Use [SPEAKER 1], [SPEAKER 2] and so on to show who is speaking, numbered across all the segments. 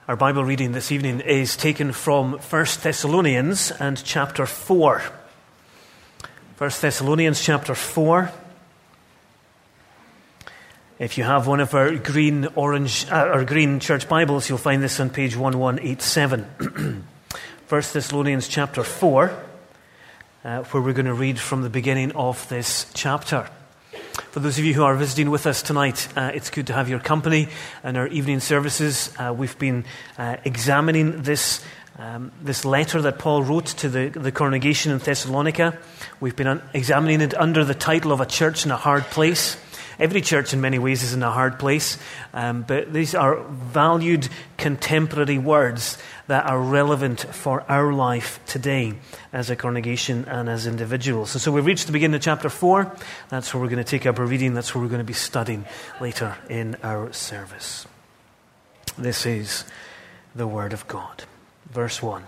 [SPEAKER 1] Our Bible reading this evening is taken from 1 Thessalonians and chapter 4. 1 Thessalonians chapter 4. If you have one of our green church Bibles, you'll find this on page 1187. 1 Thessalonians chapter 4, where we're going to read from the beginning of this chapter. For those of you who are visiting with us tonight, it's good to have your company in our evening services. We've been examining this letter that Paul wrote to the congregation in Thessalonica. We've been examining it under the title of A Church in a Hard Place. Every church in many ways is in a hard place, but these are valued contemporary words that are relevant for our life today as a congregation and as individuals. And so we've reached the beginning of chapter 4. That's where we're going to take up our reading. That's where we're going to be studying later in our service. This is the Word of God. Verse 1.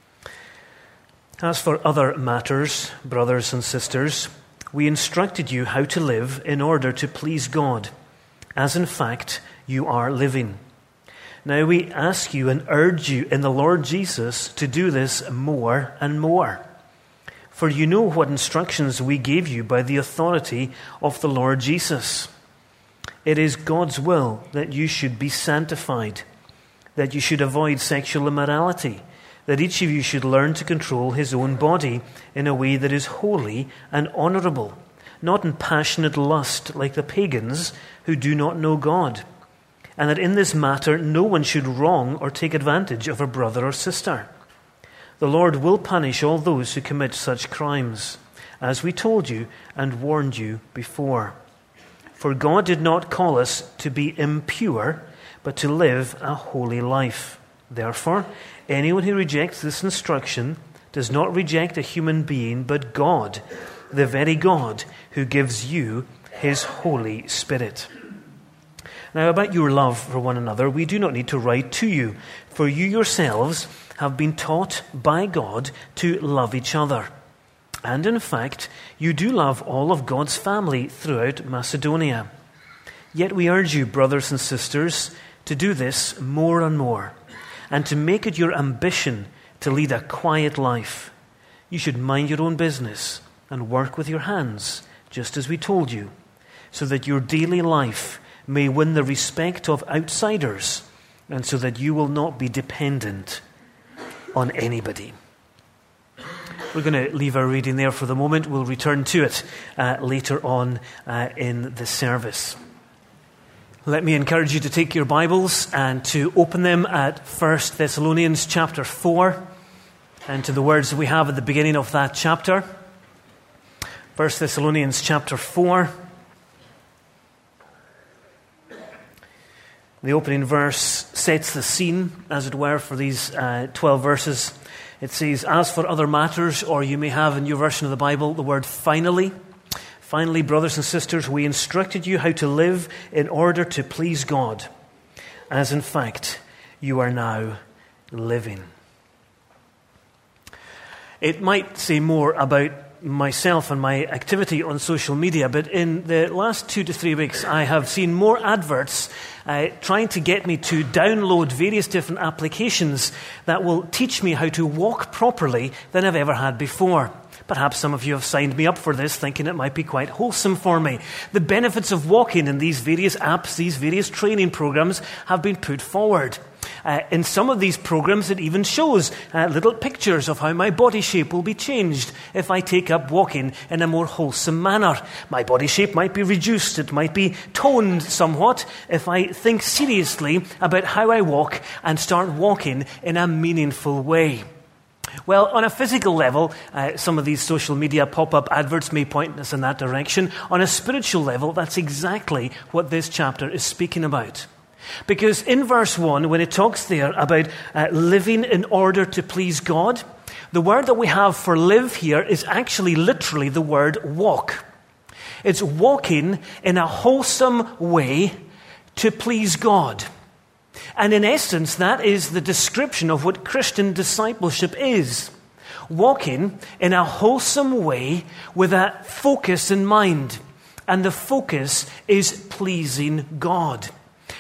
[SPEAKER 1] As for other matters, brothers and sisters, we instructed you how to live in order to please God, as in fact you are living. Now we ask you and urge you in the Lord Jesus to do this more and more. For you know what instructions we gave you by the authority of the Lord Jesus. It is God's will that you should be sanctified, that you should avoid sexual immorality, that each of you should learn to control his own body in a way that is holy and honorable, not in passionate lust like the pagans who do not know God, and that in this matter no one should wrong or take advantage of a brother or sister. The Lord will punish all those who commit such crimes, as we told you and warned you before. For God did not call us to be impure, but to live a holy life. Therefore, anyone who rejects this instruction does not reject a human being, but God, the very God who gives you his Holy Spirit. Now, about your love for one another, we do not need to write to you, for you yourselves have been taught by God to love each other. And in fact, you do love all of God's family throughout Macedonia. Yet we urge you, brothers and sisters, to do this more and more, and to make it your ambition to lead a quiet life. You should mind your own business and work with your hands, just as we told you, so that your daily life may win the respect of outsiders, and so that you will not be dependent on anybody. We're going to leave our reading there for the moment. We'll return to it later on in the service. Let me encourage you to take your Bibles and to open them at 1 Thessalonians chapter 4 and to the words that we have at the beginning of that chapter. 1 Thessalonians chapter 4. The opening verse sets the scene, as it were, for these 12 verses. It says, as for other matters, or you may have in your version of the Bible the word finally. Finally, brothers and sisters, we instructed you how to live in order to please God, as in fact you are now living. It might say more about myself and my activity on social media, but in the last 2 to 3 weeks I have seen more adverts trying to get me to download various different applications that will teach me how to walk properly than I've ever had before. Perhaps some of you have signed me up for this, thinking it might be quite wholesome for me. The benefits of walking in these various apps, these various training programs, have been put forward. In some of these programs, it even shows little pictures of how my body shape will be changed if I take up walking in a more wholesome manner. My body shape might be reduced, it might be toned somewhat if I think seriously about how I walk and start walking in a meaningful way. Well, on a physical level, some of these social media pop-up adverts may point us in that direction. On a spiritual level, that's exactly what this chapter is speaking about. Because in verse 1, when it talks there about living in order to please God, the word that we have for live here is actually literally the word walk. It's walking in a wholesome way to please God. And in essence, that is the description of what Christian discipleship is. Walking in a wholesome way with a focus in mind. And the focus is pleasing God.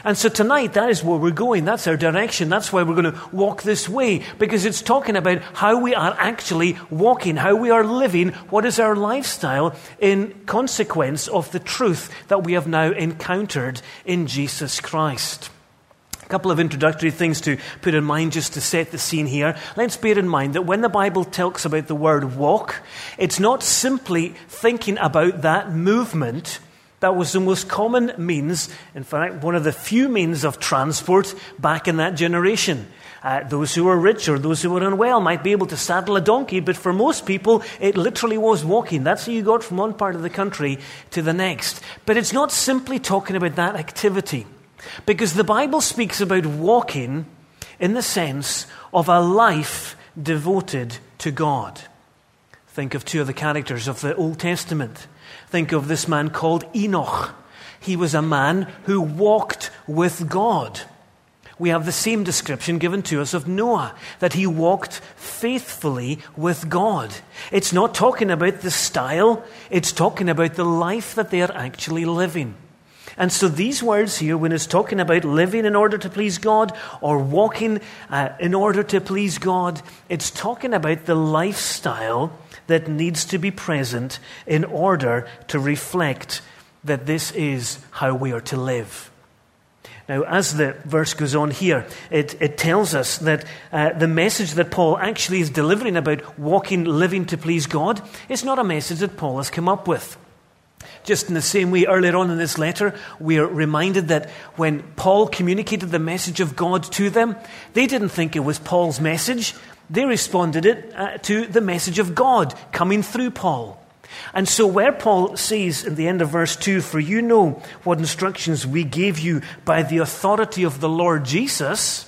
[SPEAKER 1] And so tonight, that is where we're going. That's our direction. That's why we're going to walk this way, because it's talking about how we are actually walking, how we are living, what is our lifestyle in consequence of the truth that we have now encountered in Jesus Christ. A couple of introductory things to put in mind just to set the scene here. Let's bear in mind that when the Bible talks about the word walk, it's not simply thinking about that movement. That was the most common means, in fact, one of the few means of transport back in that generation. Those who were rich or those who were unwell might be able to saddle a donkey, but for most people, it literally was walking. That's how you got from one part of the country to the next. But it's not simply talking about that activity, because the Bible speaks about walking in the sense of a life devoted to God. Think of two of the characters of the Old Testament. Think of this man called Enoch. He was a man who walked with God. We have the same description given to us of Noah, that he walked faithfully with God. It's not talking about the style, it's talking about the life that they are actually living. And so these words here, when it's talking about living in order to please God or walking in order to please God, it's talking about the lifestyle that needs to be present in order to reflect that this is how we are to live. Now, as the verse goes on here, it tells us that the message that Paul actually is delivering about walking, living to please God, is not a message that Paul has come up with. Just in the same way, earlier on in this letter, we are reminded that when Paul communicated the message of God to them, they didn't think it was Paul's message. They responded to the message of God coming through Paul. And so where Paul says in the end of verse 2, "For you know what instructions we gave you by the authority of the Lord Jesus,"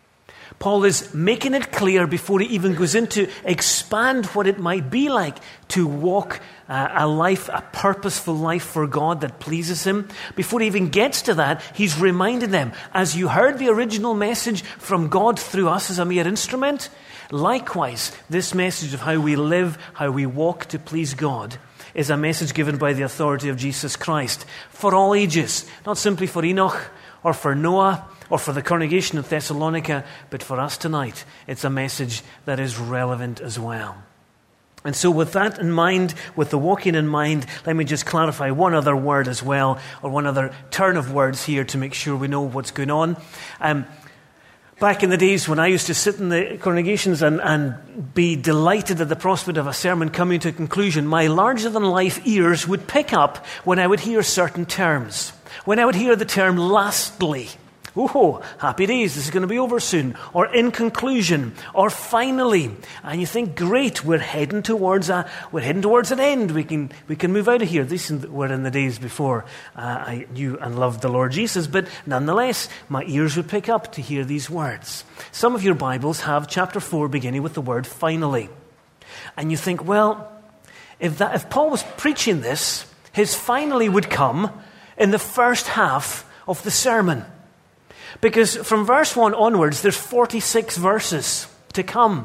[SPEAKER 1] Paul is making it clear before he even goes into expand what it might be like to walk a life, a purposeful life for God that pleases him. Before he even gets to that, he's reminding them, as you heard the original message from God through us as a mere instrument, likewise, this message of how we live, how we walk to please God, is a message given by the authority of Jesus Christ for all ages, not simply for Enoch or for Noah or for the congregation of Thessalonica, but for us tonight. It's a message that is relevant as well. And so with that in mind, with the walking in mind, let me just clarify one other word as well, or one other turn of words here to make sure we know what's going on. Back in the days when I used to sit in the congregations and be delighted at the prospect of a sermon coming to a conclusion, my larger-than-life ears would pick up when I would hear certain terms. When I would hear the term lastly, "Oh, happy days, this is going to be over soon," or "in conclusion," or "finally," and you think, great, we're heading towards an end. We can move out of here. These were in the days before I knew and loved the Lord Jesus, but nonetheless, my ears would pick up to hear these words. Some of your Bibles have chapter 4 beginning with the word "finally," and you think, well, if Paul was preaching this, his "finally" would come in the first half of the sermon. Because from verse 1 onwards, there's 46 verses to come.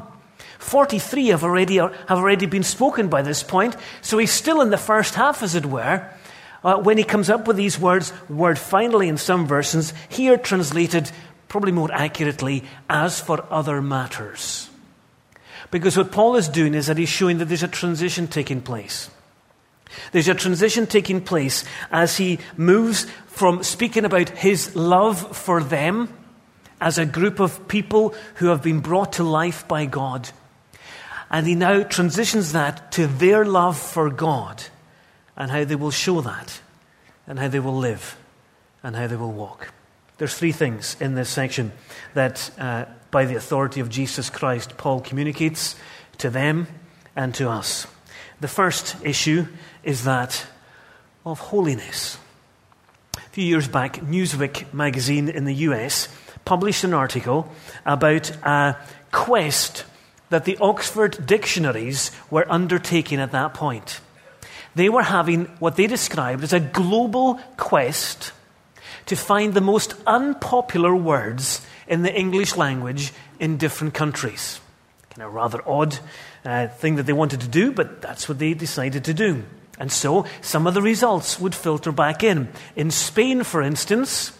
[SPEAKER 1] 43 have already been spoken by this point, so he's still in the first half, as it were, when he comes up with these words, word "finally" in some versions, here translated, probably more accurately, "as for other matters." Because what Paul is doing is that he's showing that there's a transition taking place. There's a transition taking place as he moves from speaking about his love for them as a group of people who have been brought to life by God. And he now transitions that to their love for God and how they will show that and how they will live and how they will walk. There's three things in this section that by the authority of Jesus Christ, Paul communicates to them and to us. The first issue is that of holiness. A few years back, Newsweek magazine in the US published an article about a quest that the Oxford dictionaries were undertaking at that point. They were having what they described as a global quest to find the most unpopular words in the English language in different countries. Kind of rather odd thing that they wanted to do, but that's what they decided to do. And so some of the results would filter back in. In Spain, for instance,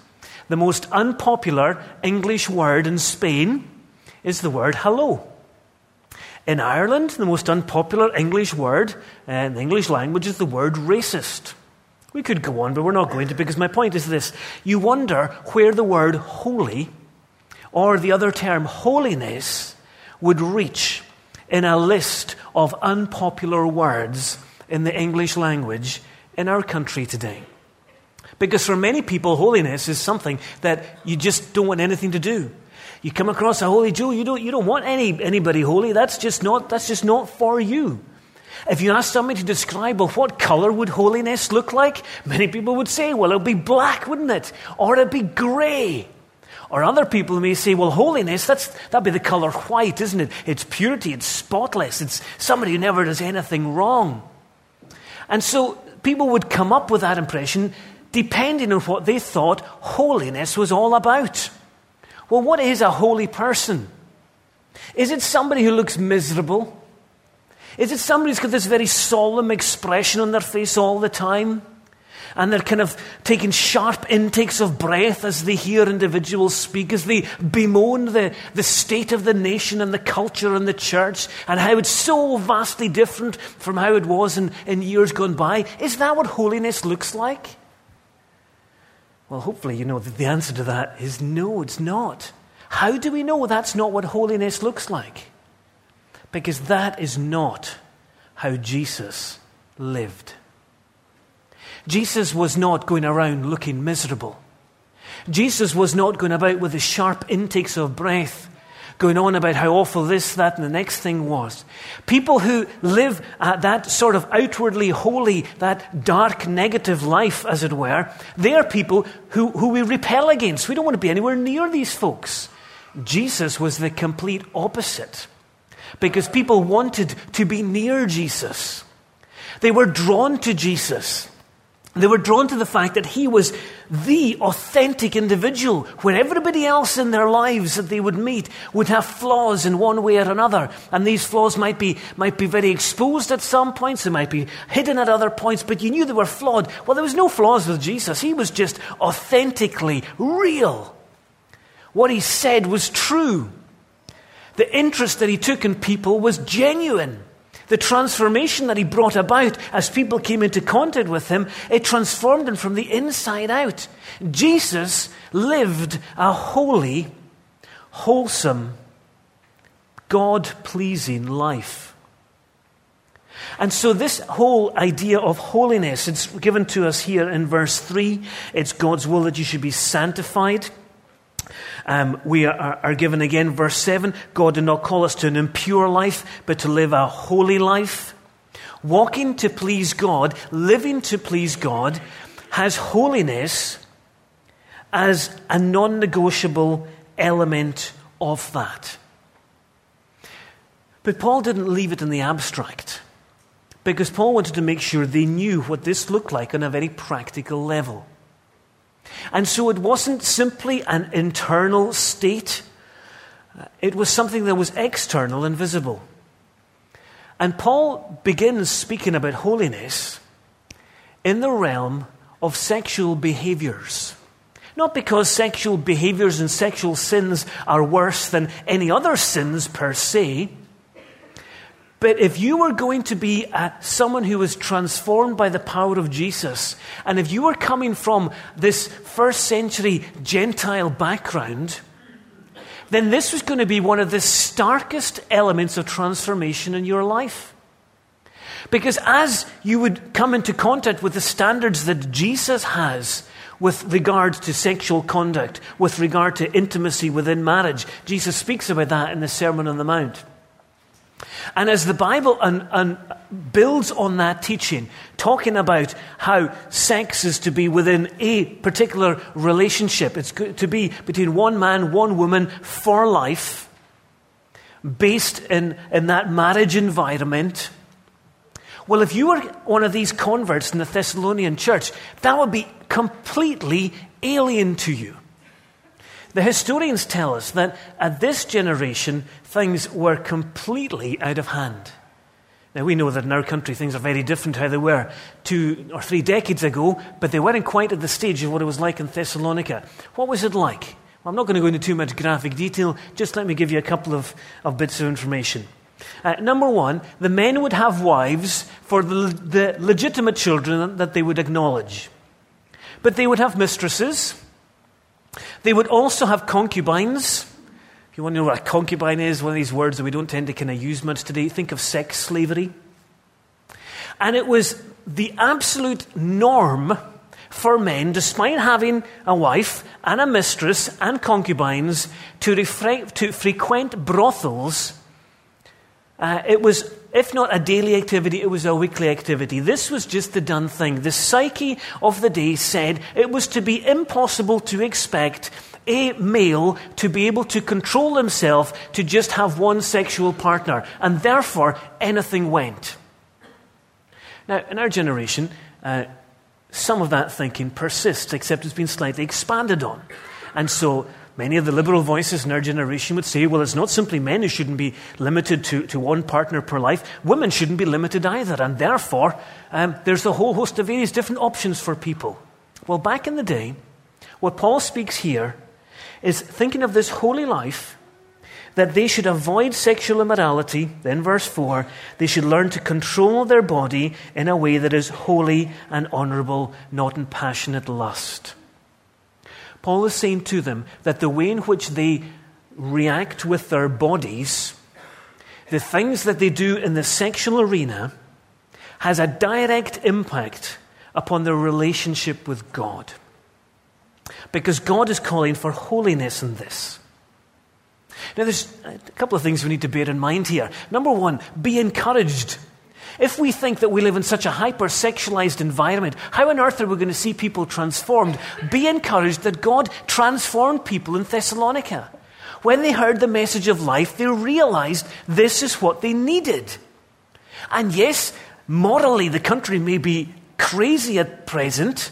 [SPEAKER 1] The most unpopular English word in Spain is the word hello. In Ireland, the most unpopular English word in the English language is the word racist. We could go on, but we're not going to, because my point is this. You wonder where the word holy or the other term holiness would reach in a list of unpopular words in the English language in our country today. Because for many people, holiness is something that you just don't want anything to do. You come across a holy Joe, you don't want anybody holy. That's just not for you. If you ask somebody to describe, well, what color would holiness look like? Many people would say, well, it'd be black, wouldn't it? Or it'd be gray. Or other people may say, well, holiness, that'd be the color white, isn't it? It's purity, it's spotless, it's somebody who never does anything wrong. And so people would come up with that impression depending on what they thought holiness was all about. Well, what is a holy person? Is it somebody who looks miserable? Is it somebody who's got this very solemn expression on their face all the time? And they're kind of taking sharp intakes of breath as they hear individuals speak, as they bemoan the state of the nation and the culture and the church and how it's so vastly different from how it was in years gone by. Is that what holiness looks like? Well, hopefully you know that the answer to that is no, it's not. How do we know that's not what holiness looks like? Because that is not how Jesus lived. Jesus was not going around looking miserable. Jesus was not going about with the sharp intakes of breath, going on about how awful this, that, and the next thing was. People who live that sort of outwardly holy, that dark, negative life, as it were, they are people who we repel against. We don't want to be anywhere near these folks. Jesus was the complete opposite, because people wanted to be near Jesus. They were drawn to Jesus. They were drawn to the fact that he was the authentic individual, where everybody else in their lives that they would meet would have flaws in one way or another. And these flaws might be very exposed at some points, they might be hidden at other points, but you knew they were flawed. Well, there was no flaws with Jesus. He was just authentically real. What he said was true. The interest that he took in people was genuine. The transformation that he brought about as people came into contact with him, it transformed them from the inside out. Jesus lived a holy, wholesome, God-pleasing life. And so this whole idea of holiness, it's given to us here in verse 3. It's God's will that you should be sanctified. We are given again, verse 7, God did not call us to an impure life, but to live a holy life. Walking to please God, living to please God, has holiness as a non-negotiable element of that. But Paul didn't leave it in the abstract, because Paul wanted to make sure they knew what this looked like on a very practical level. And so it wasn't simply an internal state. It was something that was external and visible. And Paul begins speaking about holiness in the realm of sexual behaviors. Not because sexual behaviors and sexual sins are worse than any other sins per se, but if you were going to be someone who was transformed by the power of Jesus, and if you were coming from this first century Gentile background, then this was going to be one of the starkest elements of transformation in your life. Because as you would come into contact with the standards that Jesus has with regard to sexual conduct, with regard to intimacy within marriage, Jesus speaks about that in the Sermon on the Mount. And as the Bible builds on that teaching, talking about how sex is to be within a particular relationship, it's to be between one man, one woman for life, based in that marriage environment. Well, if you were one of these converts in the Thessalonian church, that would be completely alien to you. The historians tell us that at this generation, things were completely out of hand. Now, we know that in our country things are very different to how they were 2 or 3 decades ago, but they weren't quite at the stage of what it was like in Thessalonica. What was it like? Well, I'm not going to go into too much graphic detail. Just let me give you a couple of bits of information. Number one, the men would have wives for the legitimate children that they would acknowledge. But they would have mistresses. They would also have concubines. If you want to know what a concubine is, one of these words that we don't tend to kind of use much today, think of sex slavery. And it was the absolute norm for men, despite having a wife and a mistress and concubines, to frequent brothels. It was, if not a daily activity, it was a weekly activity. This was just the done thing. The psyche of the day said it was to be impossible to expect a male to be able to control himself to just have one sexual partner, and therefore anything went. Now, in our generation, some of that thinking persists, except it's been slightly expanded on. And so many of the liberal voices in our generation would say, well, it's not simply men who shouldn't be limited to one partner per life. Women shouldn't be limited either. And therefore, there's a whole host of various different options for people. Well, back in the day, what Paul speaks here is thinking of this holy life, that they should avoid sexual immorality. Then verse 4, they should learn to control their body in a way that is holy and honorable, not in passionate lust. Paul is saying to them that the way in which they react with their bodies, the things that they do in the sexual arena, has a direct impact upon their relationship with God. Because God is calling for holiness in this. Now, there's a couple of things we need to bear in mind here. Number one, be encouraged. If we think that we live in such a hyper-sexualized environment, how on earth are we going to see people transformed? Be encouraged that God transformed people in Thessalonica. When they heard the message of life, they realized this is what they needed. And yes, morally, the country may be crazy at present,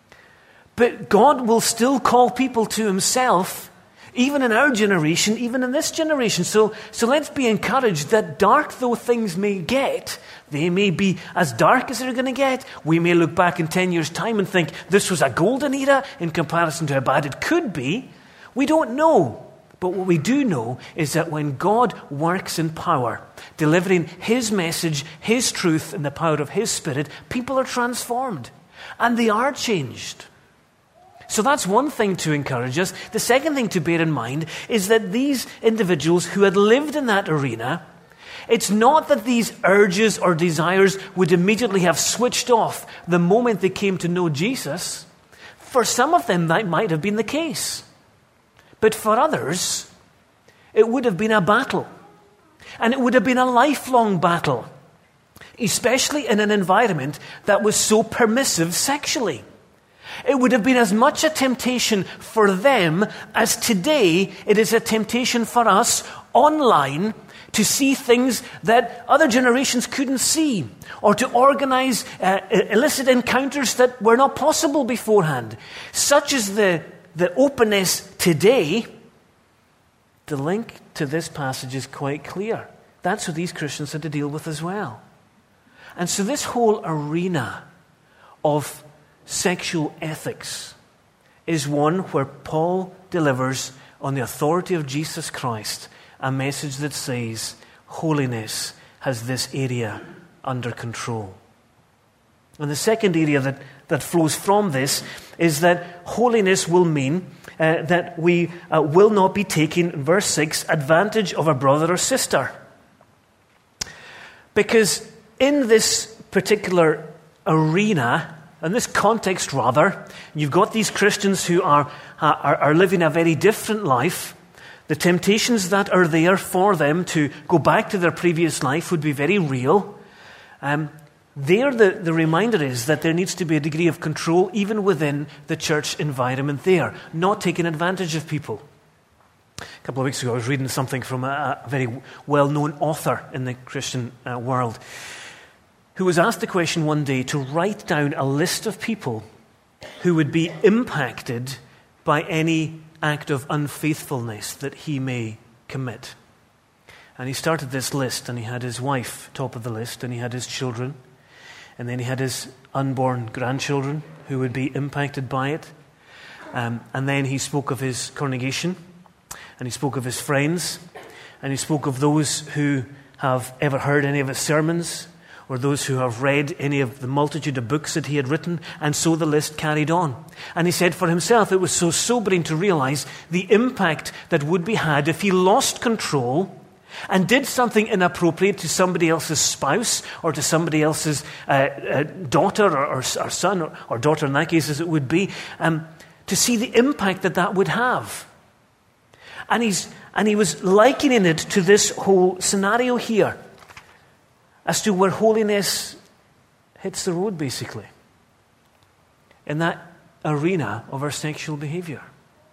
[SPEAKER 1] but God will still call people to himself, even in our generation, even in this generation. So let's be encouraged that dark though things may get, they may be as dark as they're going to get. We may look back in 10 years' time and think this was a golden era in comparison to how bad it could be. We don't know. But what we do know is that when God works in power, delivering his message, his truth, and the power of his Spirit, people are transformed. And they are changed. So that's one thing to encourage us. The second thing to bear in mind is that these individuals who had lived in that arena, it's not that these urges or desires would immediately have switched off the moment they came to know Jesus. For some of them, that might have been the case. But for others, it would have been a battle. And it would have been a lifelong battle, especially in an environment that was so permissive sexually. It would have been as much a temptation for them as today it is a temptation for us online to see things that other generations couldn't see, or to organize illicit encounters that were not possible beforehand. Such is the openness today. The link to this passage is quite clear. That's what these Christians had to deal with as well. And so this whole arena of sexual ethics is one where Paul delivers, on the authority of Jesus Christ, a message that says holiness has this area under control. And the second area that flows from this is that holiness will mean that we will not be taking, in verse 6, advantage of a brother or sister. Because in this particular arena, in this context rather, you've got these Christians who are living a very different life. The temptations that are there for them to go back to their previous life would be very real. There, the reminder is that there needs to be a degree of control even within the church environment there, not taking advantage of people. A couple of weeks ago, I was reading something from a very well-known author in the Christian world, who was asked the question one day to write down a list of people who would be impacted by any act of unfaithfulness that he may commit. And he started this list, and he had his wife top of the list, and he had his children, and then he had his unborn grandchildren who would be impacted by it. And then he spoke of his congregation, and he spoke of his friends, and he spoke of those who have ever heard any of his sermons, or those who have read any of the multitude of books that he had written, and so the list carried on. And he said for himself, it was so sobering to realize the impact that would be had if he lost control and did something inappropriate to somebody else's spouse or to somebody else's daughter or son or daughter in that case as it would be, to see the impact that that would have. And he was likening it to this whole scenario here as to where holiness hits the road, basically, in that arena of our sexual behavior.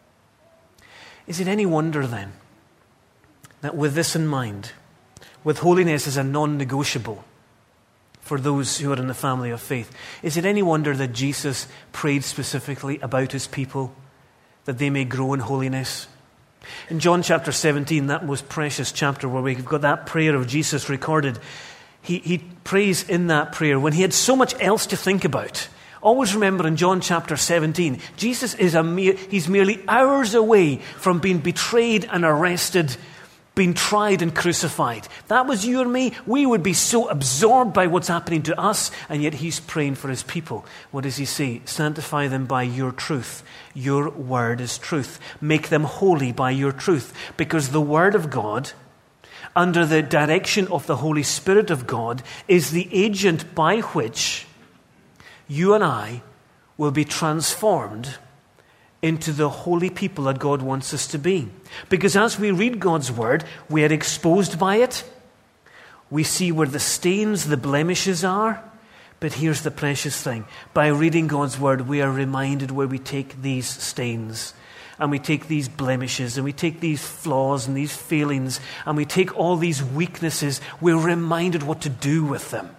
[SPEAKER 1] Is it any wonder then that with this in mind, with holiness as a non-negotiable for those who are in the family of faith, is it any wonder that Jesus prayed specifically about his people, that they may grow in holiness? In John chapter 17, that most precious chapter where we've got that prayer of Jesus recorded, he prays in that prayer when he had so much else to think about. Always remember in John chapter 17, Jesus is he's merely hours away from being betrayed and arrested, being tried and crucified. That was you and me. We would be so absorbed by what's happening to us, and yet he's praying for his people. What does he say? Sanctify them by your truth. Your word is truth. Make them holy by your truth. Because the word of God, under the direction of the Holy Spirit of God, is the agent by which you and I will be transformed into the holy people that God wants us to be. Because as we read God's word, we are exposed by it. We see where the stains, the blemishes are. But here's the precious thing. By reading God's word, we are reminded where we take these stains, and we take these blemishes, and we take these flaws and these failings, and we take all these weaknesses. We're reminded what to do with them.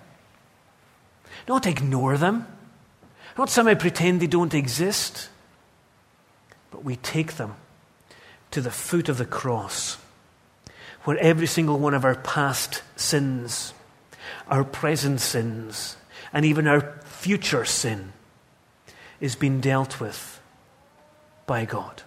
[SPEAKER 1] Not ignore them. Not somehow pretend they don't exist. But we take them to the foot of the cross, where every single one of our past sins, our present sins, and even our future sin is being dealt with by God.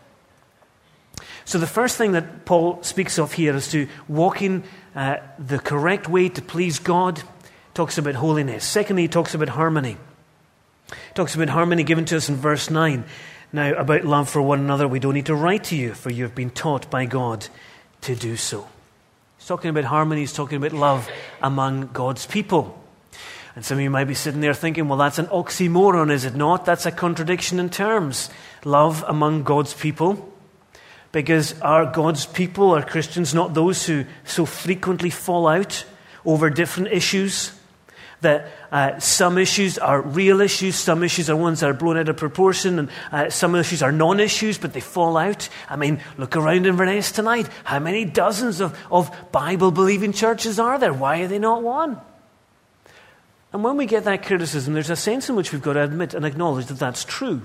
[SPEAKER 1] So the first thing that Paul speaks of here is to walking the correct way to please God. He talks about holiness. Secondly, he talks about harmony. He talks about harmony given to us in verse 9. Now, about love for one another, we don't need to write to you, for you have been taught by God to do so. He's talking about harmony. He's talking about love among God's people. And some of you might be sitting there thinking, well, that's an oxymoron, is it not? That's a contradiction in terms. Love among God's people. Because are God's people, are Christians, not those who so frequently fall out over different issues? That some issues are real issues, some issues are ones that are blown out of proportion, and some issues are non-issues, but they fall out. I mean, look around Inverness tonight. How many dozens of Bible-believing churches are there? Why are they not one? And when we get that criticism, there's a sense in which we've got to admit and acknowledge that that's true.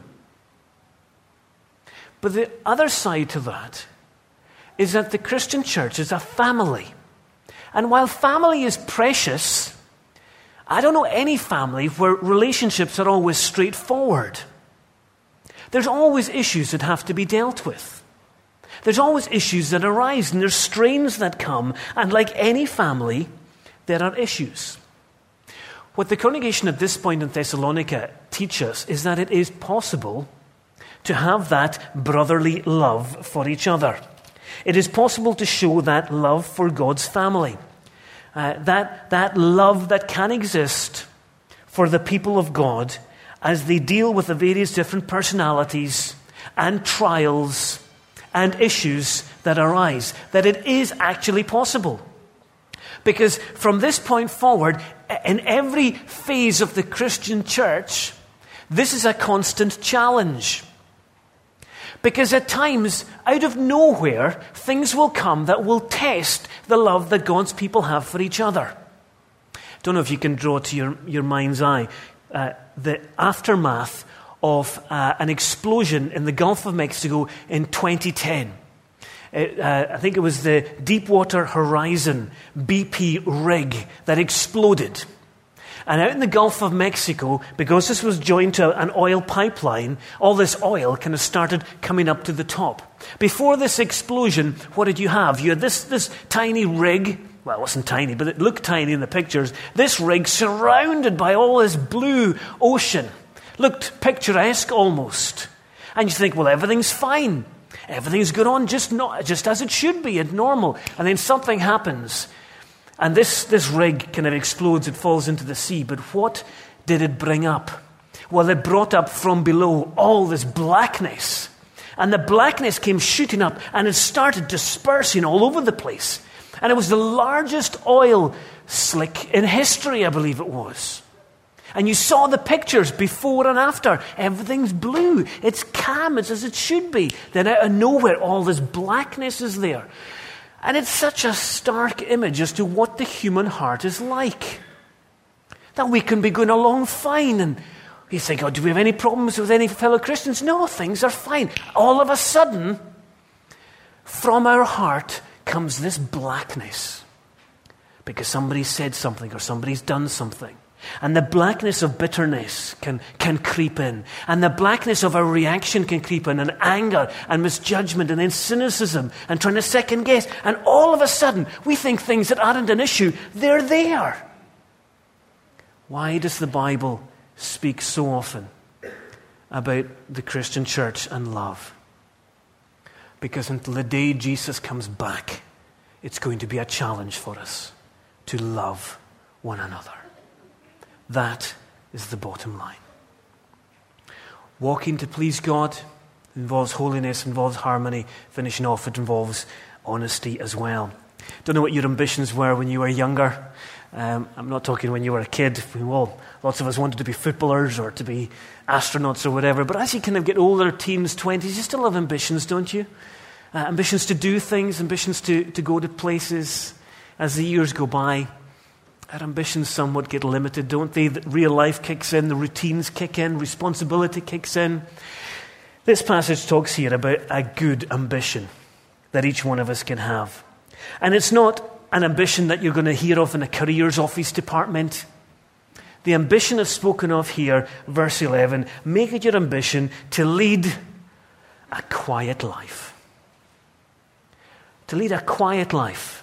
[SPEAKER 1] But the other side to that is that the Christian church is a family. And while family is precious, I don't know any family where relationships are always straightforward. There's always issues that have to be dealt with. There's always issues that arise, and there's strains that come, and like any family, there are issues. What the congregation at this point in Thessalonica teach us is that it is possible to have that brotherly love for each other. It is possible to show that love for God's family. That love that can exist for the people of God as they deal with the various different personalities and trials and issues that arise. That it is actually possible. Because from this point forward, in every phase of the Christian church, this is a constant challenge. Because at times, out of nowhere, things will come that will test the love that God's people have for each other. Don't know if you can draw to your mind's eye the aftermath of an explosion in the Gulf of Mexico in 2010. I think it was the Deepwater Horizon BP rig that exploded. And out in the Gulf of Mexico, because this was joined to an oil pipeline, all this oil kind of started coming up to the top. Before this explosion, what did you have? You had this tiny rig. Well, it wasn't tiny, but it looked tiny in the pictures. This rig surrounded by all this blue ocean. Looked picturesque almost. And you think, well, everything's fine. Everything's good on just as it should be and normal. And then something happens. And this rig kind of explodes. It falls into the sea. But what did it bring up? Well, it brought up from below all this blackness. And the blackness came shooting up and it started dispersing all over the place. And it was the largest oil slick in history, I believe it was. And you saw the pictures before and after. Everything's blue. It's calm. It's as it should be. Then out of nowhere, all this blackness is there. And it's such a stark image as to what the human heart is like. That we can be going along fine. And you think, oh, do we have any problems with any fellow Christians? No, things are fine. All of a sudden, from our heart comes this blackness because somebody said something or somebody's done something. And the blackness of bitterness can creep in. And the blackness of our reaction can creep in. And anger and misjudgment and then cynicism and trying to second guess. And all of a sudden, we think things that aren't an issue, they're there. Why does the Bible speak so often about the Christian church and love? Because until the day Jesus comes back, it's going to be a challenge for us to love one another. That is the bottom line. Walking to please God involves holiness, involves harmony. Finishing off, it involves honesty as well. Don't know what your ambitions were when you were younger. I'm not talking when you were a kid. Lots of us wanted to be footballers or to be astronauts or whatever. But as you kind of get older, teens, 20s, you still have ambitions, don't you? Ambitions to do things, ambitions to go to places. As the years go by, our ambitions somewhat get limited, don't they? That real life kicks in, the routines kick in, responsibility kicks in. This passage talks here about a good ambition that each one of us can have. And it's not an ambition that you're going to hear of in a careers office department. The ambition is spoken of here, verse 11. Make it your ambition to lead a quiet life. To lead a quiet life.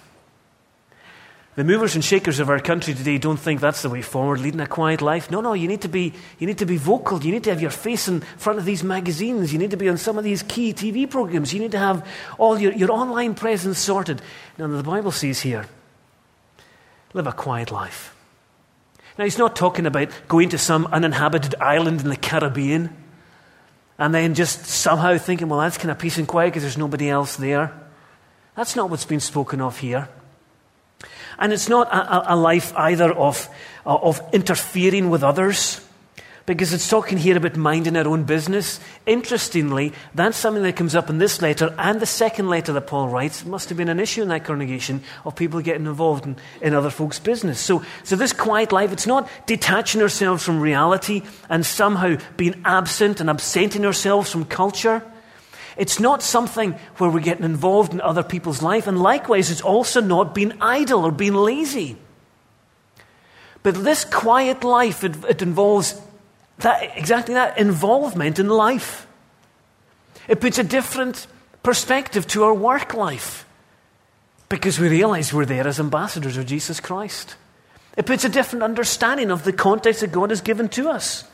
[SPEAKER 1] The movers and shakers of our country today don't think that's the way forward, leading a quiet life. No, you need to be vocal. You need to have your face in front of these magazines. You need to be on some of these key TV programs. You need to have all your online presence sorted. Now, the Bible says here, live a quiet life. Now, he's not talking about going to some uninhabited island in the Caribbean and then just somehow thinking, well, that's kind of peace and quiet because there's nobody else there. That's not what's been spoken of here. And it's not a life either of interfering with others, because it's talking here about minding our own business. Interestingly, that's something that comes up in this letter and the second letter that Paul writes. It must have been an issue in that congregation of people getting involved in other folks' business. So this quiet life, it's not detaching ourselves from reality and somehow being absent and absenting ourselves from culture. It's not something where we're getting involved in other people's life. And likewise, it's also not being idle or being lazy. But this quiet life, it involves exactly that involvement in life. It puts a different perspective to our work life because we realize we're there as ambassadors of Jesus Christ. It puts a different understanding of the context that God has given to us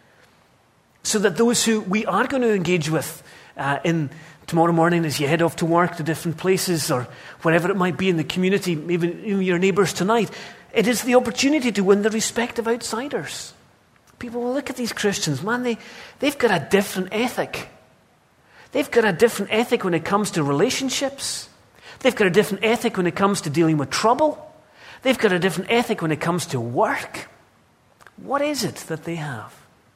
[SPEAKER 1] so that those who we are going to engage with in tomorrow morning as you head off to work to different places or wherever it might be in the community, maybe even your neighbours tonight, it is the opportunity to win the respect of outsiders. People will look at these Christians, man, they've got a different ethic. They've got a different ethic when it comes to relationships. They've got a different ethic when it comes to dealing with trouble. They've got a different ethic when it comes to work. What is it that they have?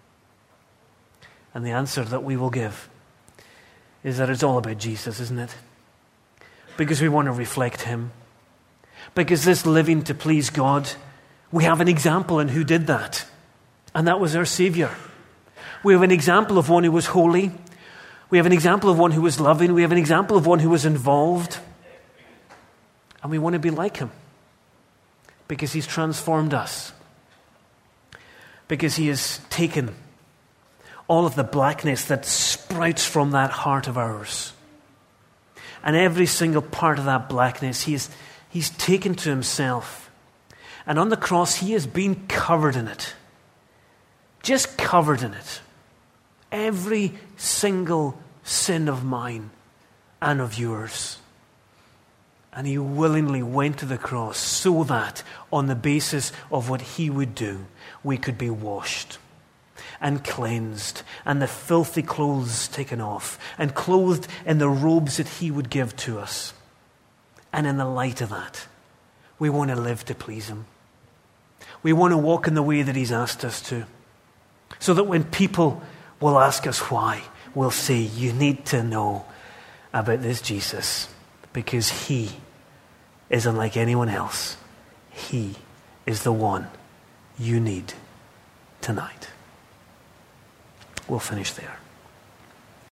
[SPEAKER 1] And the answer that we will give is that it's all about Jesus, isn't it? Because we want to reflect Him. Because this living to please God, we have an example in who did that. And that was our Savior. We have an example of one who was holy, We have an example of one who was loving. We have an example of one who was involved. And we want to be like him because he's transformed us. Because he has taken all of the blackness that sprouts from that heart of ours. And every single part of that blackness, he's taken to himself. And on the cross, he has been covered in it. Just covered in it. Every single sin of mine and of yours. And he willingly went to the cross so that on the basis of what he would do, we could be washed and cleansed and the filthy clothes taken off and clothed in the robes that he would give to us. And in the light of that, we want to live to please him. We want to walk in the way that he's asked us to. So that when people will ask us why, we'll say, you need to know about this Jesus because he is unlike anyone else. He is the one you need tonight. We'll finish there.